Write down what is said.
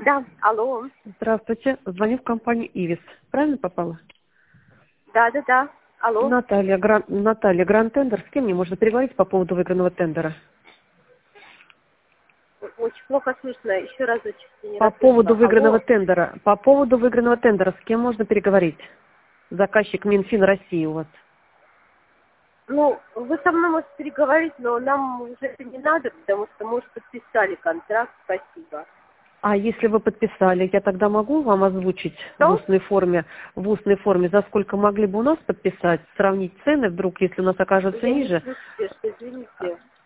Да, алло. Здравствуйте. Звоню в компанию «Ивис». Правильно попала? Да. Алло. Наталья, Гранд Тендер. С кем мне можно переговорить по поводу выигранного тендера? Очень плохо слышно. Еще разочек. Я не По поводу расслышала. выигранного Алло. тендера. По поводу выигранного тендера. С кем можно переговорить? Заказчик Минфин России у вас. Ну, вы со мной можете переговорить, но нам уже это не надо, потому что мы уже подписали контракт. Спасибо. А если вы подписали, я тогда могу вам озвучить в Что? устной форме, за сколько могли бы у нас подписать, сравнить цены, вдруг, если у нас окажется Я не ниже. слышу, что извините.